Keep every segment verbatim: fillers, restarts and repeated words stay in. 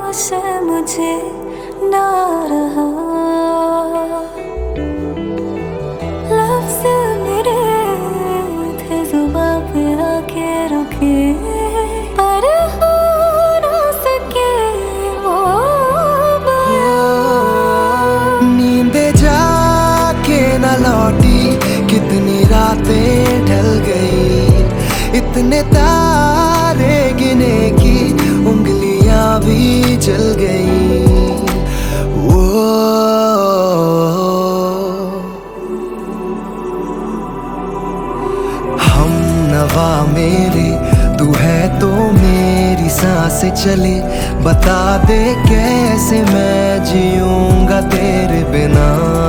होश मुझे ना रहा, लफ्ज़ मेरे थे जुबां पे आके रुके, पर हो ना सके वो बात। नींदे जाके न लौटी, कितनी रातें ढल गई, इतने तारे गिने की उंगलियां भी जल गई। वो हम नवा मेरे, तू है तो मेरी सांसें चले, बता दे कैसे मैं जीऊंगा तेरे बिना।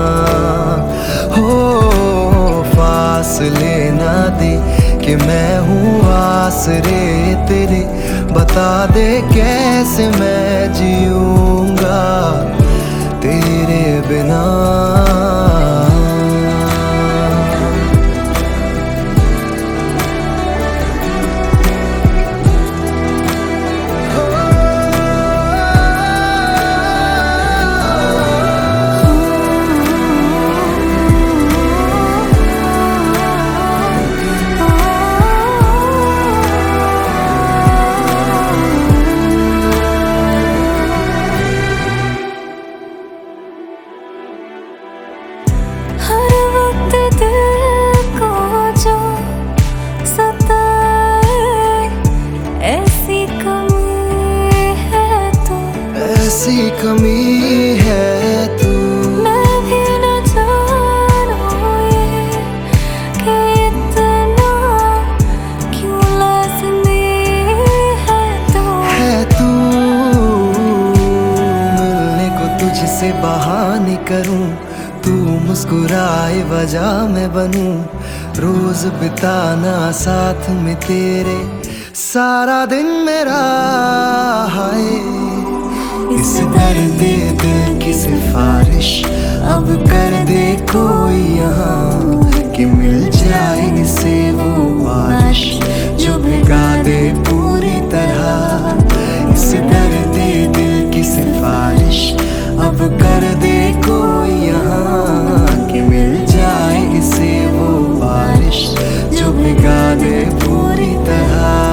हो फासले ना दे कि मैं हूँ आसरे तेरे, बता दे कैसे मैं जीऊंगा तेरे बिना। हर वक्त दिल को जो सताए, ऐसी कमी है तू, ऐसी कमी है तू। मैं भी न जानूं ये कि इतना क्यों लाज़मी है तू, है तू। मिलने को तुझसे बहाने करूं, तू मुस्कुराए वजह मैं बनूं, रोज बिताना साथ में तेरे सारा दिन मेरा। हाय इस दर्द दिल की सिफारिश अब कर दे कोई यहाँ, कि मिल जाए इसे वो बारिश जो भिगा दे पूरी तरह। इस दर्द दिल की सिफारिश अब कर दे कोई यहाँ, कि मिल जाए इसे वो बारिश जो भिगा दे पूरी तरह।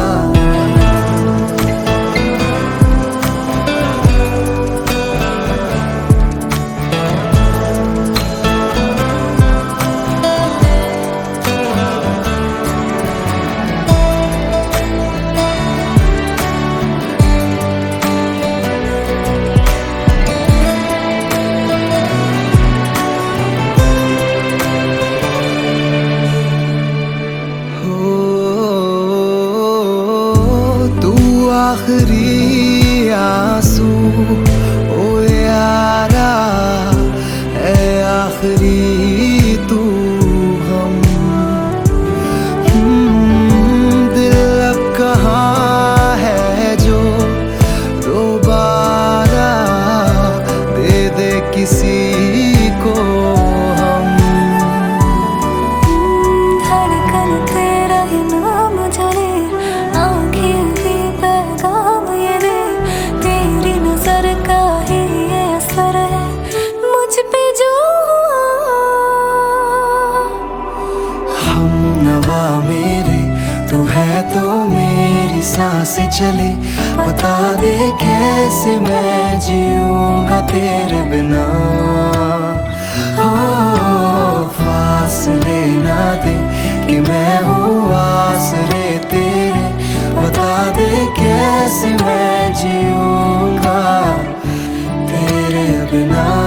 आखिरी आंसू ओ यारा, ए आखिरी तू हम। हम्म, दिल अब कहाँ है जो दोबारा दे दे किसी को हम। धड़कन तेरा ही नाम जले, आँखें भी पैगाम ये दे, तेरी नजर का ही ये असर है मुझ पे जो। हम नवा मेरे, तू है तो मेरी सांसें चले, बता दे कैसे मैं जीऊंगा तेरे बिना। हो फासले ना दे कि मैं हूँ आसरे तेरे, बता दे कैसे मैं जीऊंगा तेरे बिना।